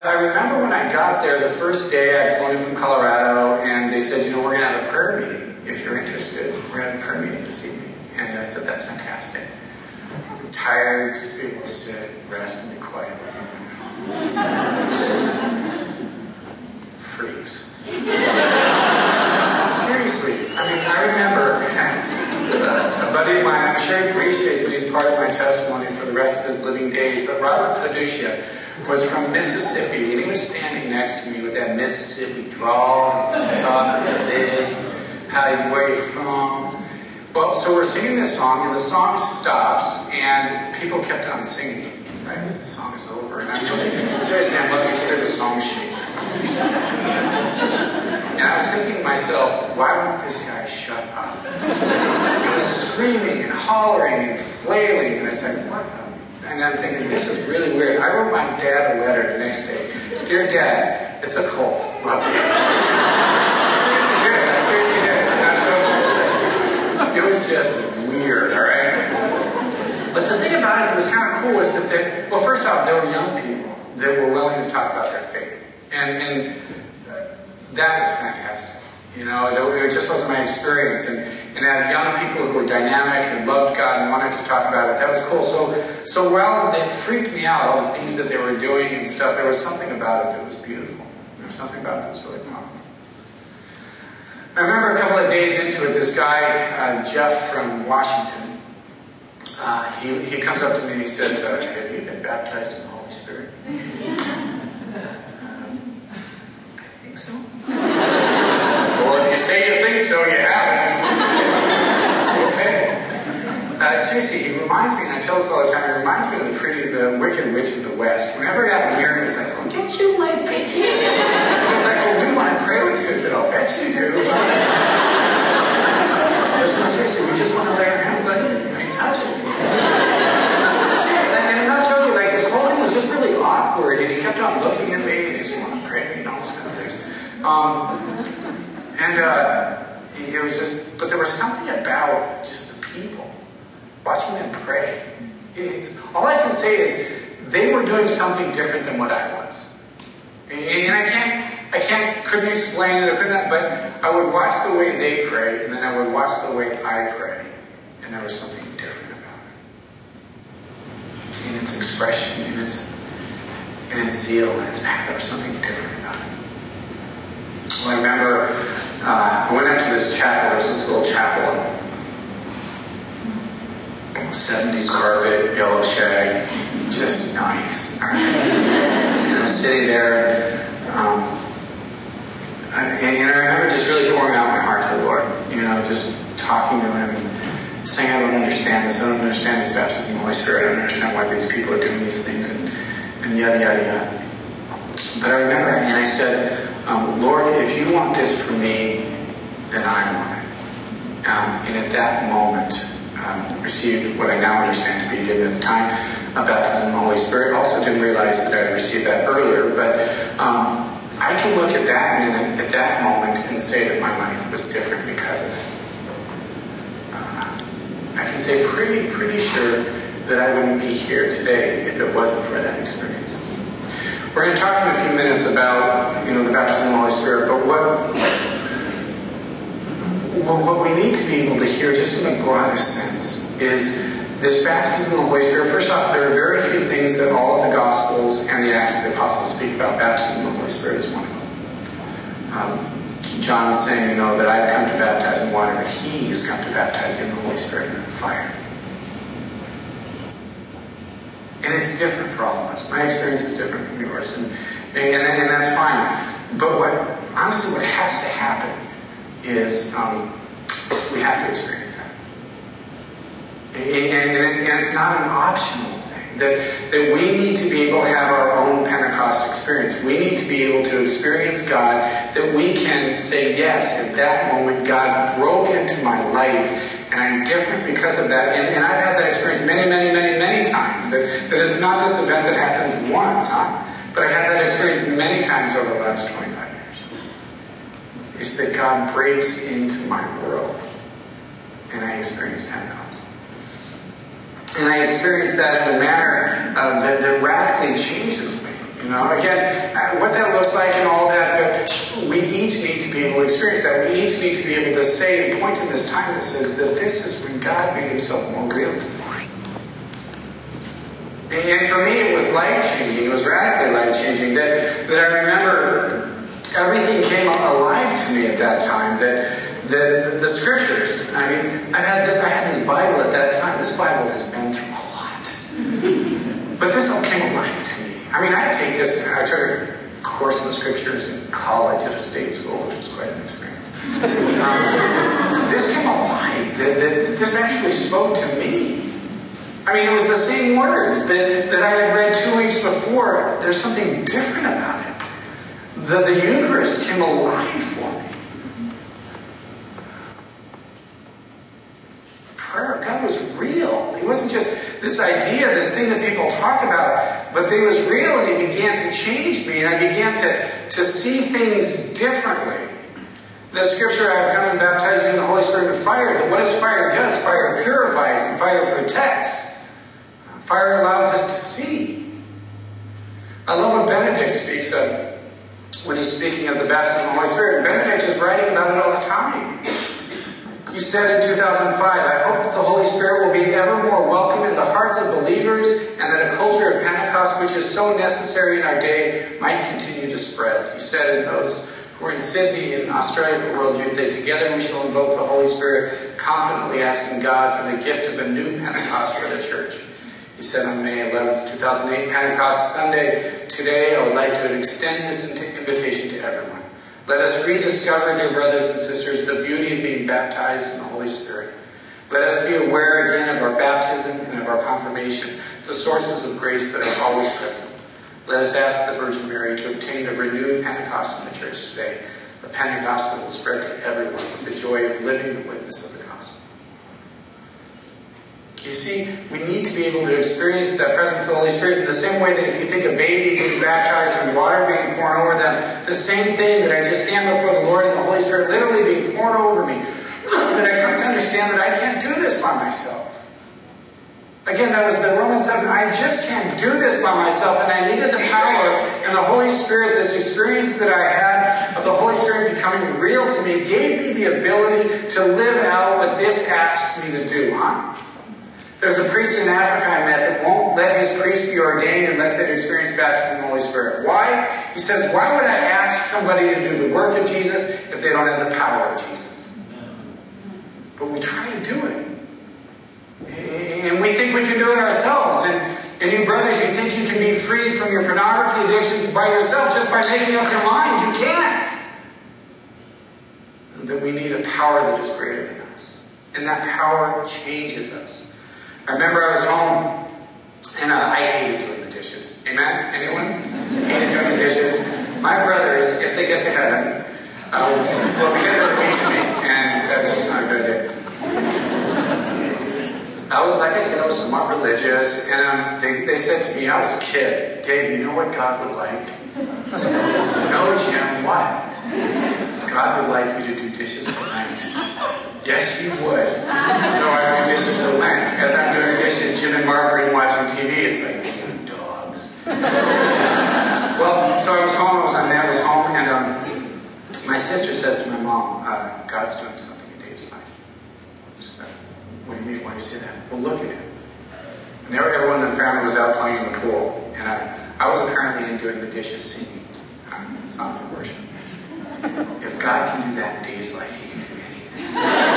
I remember when I got there the first day, I'd flown in from Colorado, and they said, we're going to have a prayer meeting. If you're interested, we're going to have a prayer meeting this evening. And I said, that's fantastic. I'm tired, just be able to sit, rest, and be quiet. Freaks. Seriously. I remember a buddy of mine, I'm sure he appreciates that he's part of my testimony for the rest of his living days, but Robert Fiducia was from Mississippi, and he was standing next to me with that Mississippi drawl, just talking like this, where you from. Well, so we're singing this song, and the song stops, and people kept on singing. I think the song is over, and I'm looking to hear the song sheet. And I was thinking to myself, why won't this guy shut up? He was screaming and hollering and flailing, and I said, what the? And I'm thinking, this is really weird. I wrote my dad a letter the next day. Dear Dad, it's a cult. Love you. I seriously did it. I'm not joking. It was just weird, all right? But the thing about it that was kind of cool was that first off, there were young people that were willing to talk about their faith. And that was fantastic. It just wasn't my experience. And I had young people who were dynamic and loved God and wanted to talk about it. That was cool. So while they freaked me out, all the things that they were doing and stuff, there was something about it that was beautiful. There was something about it that was really powerful. I remember a couple of days into it, this guy, Jeff from Washington, he comes up to me and he says, have you been baptized in the Holy Spirit? I think so. Well, if you say you think so, you haven't. Okay. Seriously, he reminds me, and I tell this all the time, he reminds me of the Wicked Witch of the West. Whenever I got near him, he's like, oh, get you my pretty. He's like, oh, we want to pray with you. I said, I'll bet you do. Seriously, we just want to lay our hands on you and touch it. And I'm not joking, this whole thing was just really awkward, and he kept on looking at me, and he just wanted to pray and all those kind of things. It was just, but there was something about just the people, watching them pray. All I can say is, they were doing something different than what I was. And I couldn't explain it, but I would watch the way they pray, and then I would watch the way I pray, and there was something different about it. In its expression, in its zeal, in its path, there was something different about it. Well, I remember I went up to this chapel. There was this little chapel, 70s carpet, yellow shag, just nice. Right? And I was sitting there, and I remember just really pouring out my heart to the Lord. Just talking to Him and saying, I don't understand this. I don't understand this baptism in the Holy Spirit. I don't understand why these people are doing these things, and yada, yada, yada. But I remember, and I said, Lord, if you want this for me, then I want it. And at that moment, received what I now understand to be, did at the time, baptism in the Holy Spirit. Also didn't realize that I had received that earlier, but I can look at that minute, at that moment, and say that my life was different because of it. I can say pretty sure that I wouldn't be here today if it wasn't for that experience. We're going to talk in a few minutes about, the baptism in the Holy Spirit, but what we need to be able to hear, just in the broadest sense, is this baptism in the Holy Spirit. First off, there are very few things that all of the Gospels and the Acts of the Apostles speak about. Baptism in the Holy Spirit is one of them. John's saying, that I've come to baptize in water, but He has come to baptize in the Holy Spirit and fire. And it's different for all of us. My experience is different from yours, and that's fine. But what has to happen is we have to experience that. And it's not an optional thing. That we need to be able to have our own Pentecost experience. We need to be able to experience God, that we can say, yes, at that moment, God broke into my life, and I'm different because of that. And I've had that experience many, many, many, many times. That it's not this event that happens once, but I've had that experience many times over the last 25 years. It's that God breaks into my world, and I experience Pentecost. And I experienced that in a manner that radically changes me. Again, what that looks like and all that, but we each need to be able to experience that. We each need to be able to say and point to this time that says that this is when God made himself more real to me. And for me, it was life-changing. It was radically life-changing. That I remember everything came alive to me at that time. That the scriptures. I mean, I had this Bible at that time. This Bible has been through a lot. But this all came alive to me. I mean, I took a course in the scriptures in college at a state school, which was quite an experience. This came alive. This actually spoke to me. I mean, it was the same words that I had read 2 weeks before. There's something different about it. The Eucharist came alive for me. Prayer, God was real. He wasn't just this idea, this thing that people talk about, but it was real, and He began to change me, and I began to see things differently. That scripture, I have come and baptized you in the Holy Spirit with fire. That what does fire does? Fire purifies and fire protects. Fire allows us to see. I love what Benedict speaks of when he's speaking of the baptism of the Holy Spirit. Benedict is writing about it all the time. He said in 2005, I hope that the Holy Spirit will be ever more welcome in the hearts of believers, and that a culture of Pentecost, which is so necessary in our day, might continue to spread. He said in those who are in Sydney in Australia for World Youth Day, together we shall invoke the Holy Spirit, confidently asking God for the gift of a new Pentecost for the church. He said on May 11th, 2008, Pentecost Sunday, today I would like to extend this invitation to everyone. Let us rediscover, dear brothers and sisters, the beauty of being baptized in the Holy Spirit. Let us be aware again of our baptism and of our confirmation, the sources of grace that are always present. Let us ask the Virgin Mary to obtain a renewed Pentecost in the church today, a Pentecost that will spread to everyone with the joy of living the witness of the gospel. You see, we need to be able to experience that presence of the Holy Spirit in the same way that if you think a baby being baptized and water being poured over them, the same thing that I just stand before the Lord and the Holy Spirit literally being poured over me, that I come to understand that I can't do this by myself. Again, that was the Romans 7. I just can't do this by myself, and I needed the power and the Holy Spirit. This experience that I had of the Holy Spirit becoming real to me gave me the ability to live out what this asks me to do. There's a priest in Africa I met that won't let his priest be ordained unless they've experienced baptism in the Holy Spirit. Why? He says, why would I ask somebody to do the work of Jesus if they don't have the power of Jesus? But we try to do it. And we think we can do it ourselves. And you brothers, you think you can be free from your pornography addictions by yourself just by making up your mind. You can't. And that we need a power that is greater than us. And that power changes us. I remember I was home, and I hated doing the dishes. Amen? Anyone? Hated doing the dishes. My brothers, if they get to heaven, well, because they're mean to me, and that's just not a good idea. Like I said, I was somewhat religious, and they said to me, I was a kid, Dave, you know what God would like? No, Jim, what? God would like you to do dishes for Lent. Yes, He would. So I do dishes for Lent. As I'm doing dishes, Jim and Margaret watching TV, it's like, you dogs. Well, so I was home, and my sister says to my mom, God's doing something in Dave's life. She said, what do you mean? Why do you say that? Well, look at him. And everyone in the family was out playing in the pool, and I was apparently in doing the dishes, singing songs of worship. If God can do that in Dave's life, He can do anything.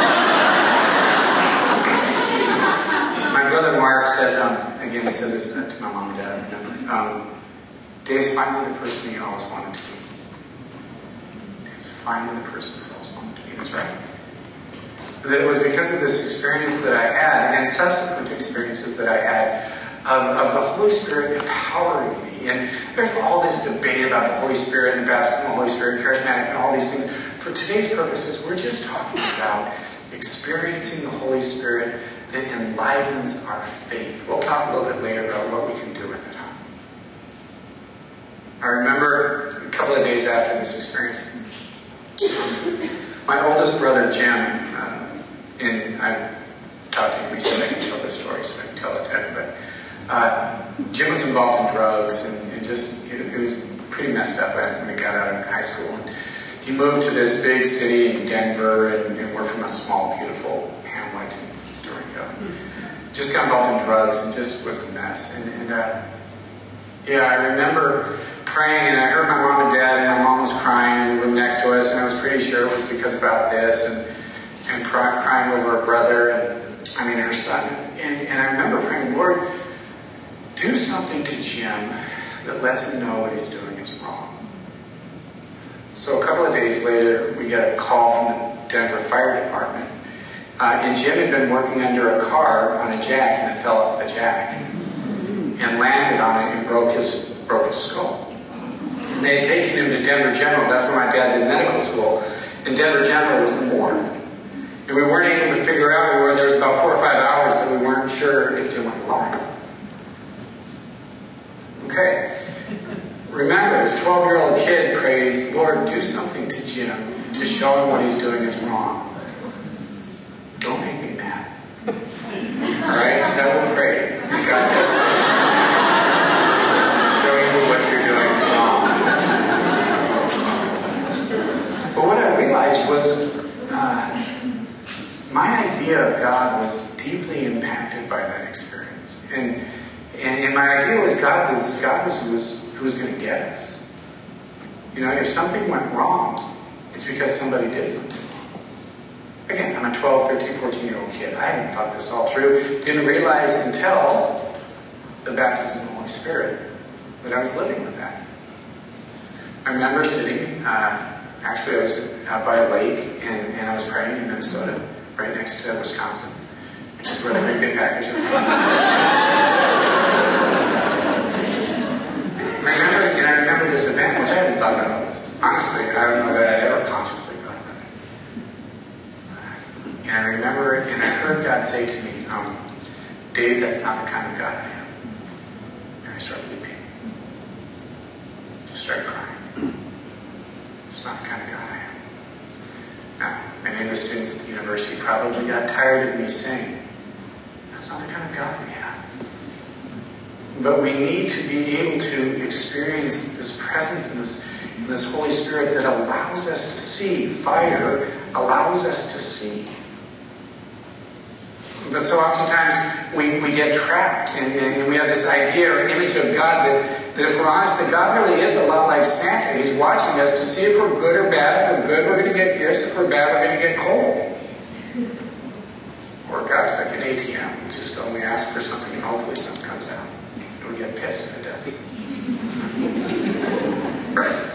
My brother Mark says, again, he said this to my mom and dad, remember? Dave's finally the person he always wanted to be. Dave's finally the person he always wanted to be. That's right. That it was because of this experience that I had, and subsequent experiences that I had, of the Holy Spirit empowering me. And there's all this debate about the Holy Spirit and the baptism of the Holy Spirit, charismatic, and all these things. For today's purposes, we're just talking about experiencing the Holy Spirit that enlivens our faith. We'll talk a little bit later about what we can do with it. I remember a couple of days after this experience, my oldest brother Jim, and I've talked to him recently, I can tell this story, so I can tell it to everybody. Jim was involved in drugs, and just, it was pretty messed up when we got out of high school. And he moved to this big city in Denver, and we're from a small, beautiful hamlet in Durango. Just got involved in drugs and just was a mess. I remember praying, and I heard my mom and dad, and my mom was crying in the room next to us, and I was pretty sure it was because about this, and crying over her brother, her son. And I remember praying, Lord, do something to Jim that lets him know what he's doing is wrong. So a couple of days later, we get a call from the Denver Fire Department. And Jim had been working under a car on a jack, and it fell off the jack and landed on it and broke his skull. And they had taken him to Denver General. That's where my dad did medical school. And Denver General was the morgue. And we weren't able to figure out where there was about 4 or 5 hours that we weren't sure if Jim was alive. Okay. Remember, this 12-year-old kid prays, Lord, do something to Jim to show him what he's doing is wrong. Don't make me mad. Alright? Is that what we prayed? God does something to show you what you're doing is wrong. But what I realized was my idea of God was deeply impacted by that experience. And my idea was God was who was going to get us. If something went wrong, it's because somebody did something wrong. Again, I'm a 12, 13, 14-year-old kid. I hadn't thought this all through. Didn't realize until the baptism of the Holy Spirit that I was living with that. I remember sitting, actually I was out by a lake, and I was praying in Minnesota, right next to Wisconsin, which is where the Green Bay Packers are from. I remember this event, which I hadn't thought about. Honestly, I don't know that I'd ever consciously thought about it. And I remember it, and I heard God say to me, Dave, that's not the kind of God I am. And I started weeping. Just started crying. It's not the kind of God I am. Now, many of the students at the university probably got tired of me saying, that's not the kind of God we have. But we need to be able to experience this presence and this Holy Spirit that allows us to see. Fire allows us to see. But so oftentimes we get trapped and we have this idea or image of God that if we're honest, that God really is a lot like Santa. He's watching us to see if we're good or bad. If we're good, we're going to get gifts. If we're bad, we're going to get cold. Or God's like an ATM. We just go and we ask for something and hopefully something comes out. And we get pissed if it doesn't. Right?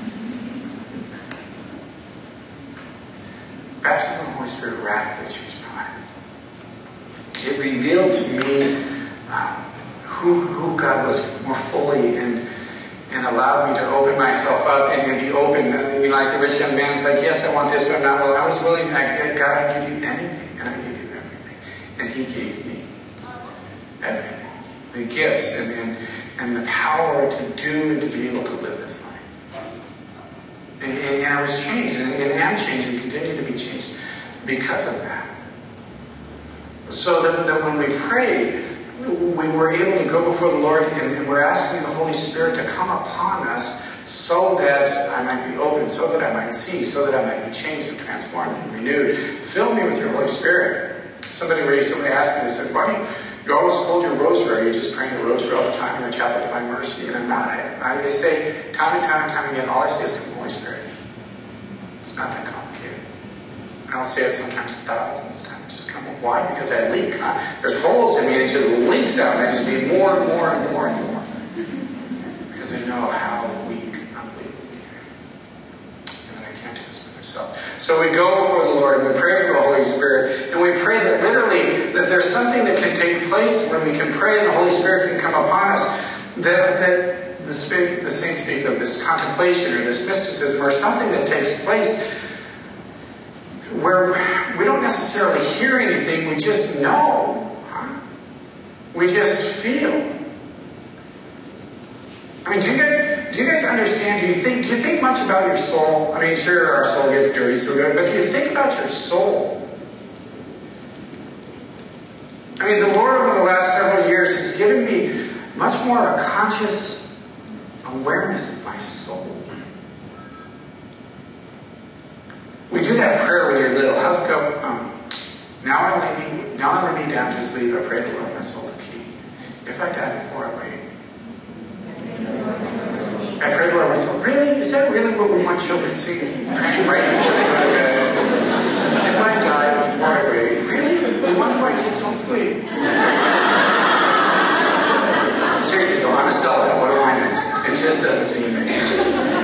Baptism of the Holy Spirit radically changed my life. It revealed to me who God was more fully and allowed me to open myself up and be open. Like the rich young man, it's like, yes, I want this, but not well. I was willing, God, I give you anything, and I give you everything. And He gave me everything. The gifts and the power to do and to be able to live this life. And I was changed, and am changed, and continue to be changed because of that. So that when we prayed, we were able to go before the Lord and we're asking the Holy Spirit to come upon us so that I might be open, so that I might see, so that I might be changed and transformed and renewed. Fill me with your Holy Spirit. Somebody recently asked me, they said, why do you always hold your rosary? Are you just praying the rosary all the time in the Chapel of Divine Mercy? And I'm not. I just say time and time and time again, all I say is come Holy Spirit. It's not that complicated. And I'll say it sometimes thousands of times. Just come. Why? Because I leak. There's holes in me and it just leaks out. And I just need more and more and more and more. Because I know how weak, unbelievably weak I am. And that I can't do this for myself. So we go before the Lord and we pray for the Holy Spirit. And we pray that literally that there's something that can take place when we can pray and the Holy Spirit can come upon us. That the saints speak of this contemplation or this mysticism or something that takes place where we don't necessarily hear anything, we just know. We just feel. I mean, do you guys understand? Do you think much about your soul? I mean, sure, our soul gets dirty, so good, but do you think about your soul? I mean, the Lord over the last several years has given me much more of a conscious awareness of my soul. We do that prayer when you're little. How's it go? Now I lay me down to sleep. I pray the Lord my soul to keep. If I die before I wake, I pray the Lord my soul. Really? Is that really what we want children to see? Praying right before they go to bed. If I die before I wake, really? We wonder why kids don't sleep. Seriously though, I'm a sellout. What do I know? It just doesn't seem to make sense.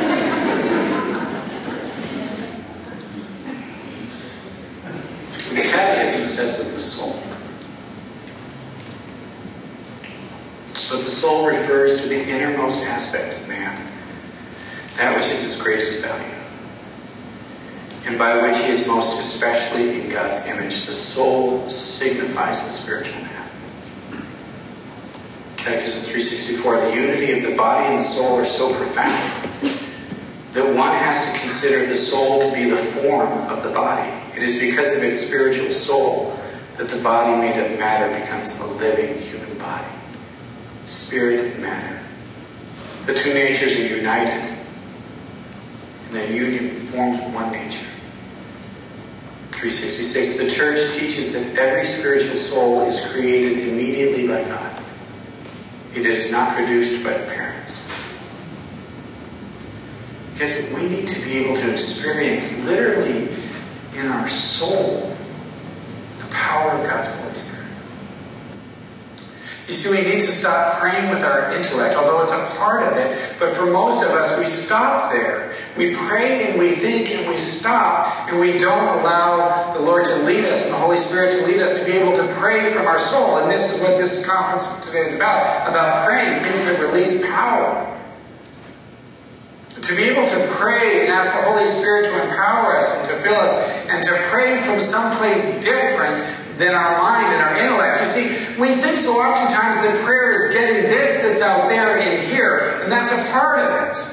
The Catechism says of the soul. But the soul refers to the innermost aspect of man, that which is his greatest value, and by which he is most especially in God's image. The soul signifies the spiritual man. Catechism 364, the unity of the body and the soul are so profound that one has to consider the soul to be the form of the body. It is because of its spiritual soul that the body made of matter becomes the living human body. Spirit and matter. The two natures are united, and their union forms one nature. 366, the Church teaches that every spiritual soul is created immediately by God. It is not produced by the parents. Because we need to be able to experience literally in our soul the power of God's Holy Spirit. You see, we need to stop praying with our intellect, although it's a part of it. But for most of us, we stop there. We pray and we think and we stop, and we don't allow the Lord to lead us and the Holy Spirit to lead us to be able to pray from our soul. And this is what this conference today is about praying, things that release power. To be able to pray and ask the Holy Spirit to empower us and to fill us and to pray from someplace different than our mind and our intellect. You see, we think so oftentimes that prayer is getting this that's out there in here, and that's a part of it.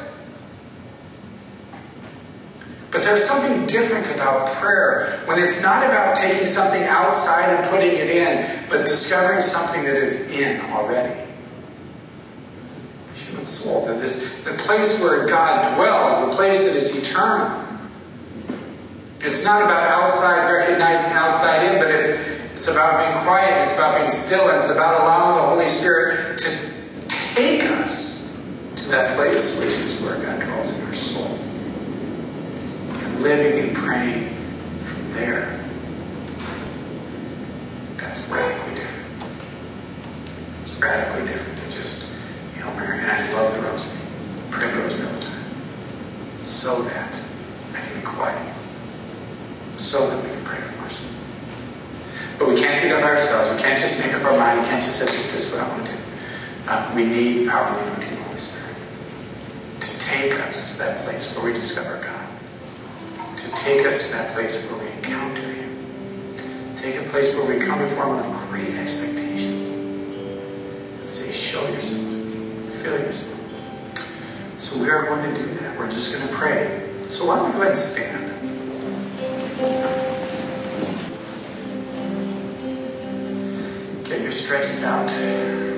But there's something different about prayer when it's not about taking something outside and putting it in, but discovering something that is in already. Human soul, the place where God dwells, the place that is eternal. It's not about outside recognizing outside in, but it's about being quiet, it's about being still, and it's about allowing the Holy Spirit to take us to that place which is where God dwells in our soul. And living and praying from there. That's radically different. It's radically different than just Hail Mary. And I love the rosary. I pray the rosary all the time. So that I can be quiet. So that we can pray from our soul. But we can't do that ourselves. We can't just make up our mind. We can't just say, this is what I want to do. We need our anointing Holy Spirit to take us to that place where we discover God. To take us to that place where we encounter Him. Take a place where we come before Him with great expectations. And say, show yourself to me. Fill yourself. So we are going to do that. We're just going to pray. So why don't we go ahead and stand? Get your stretches out.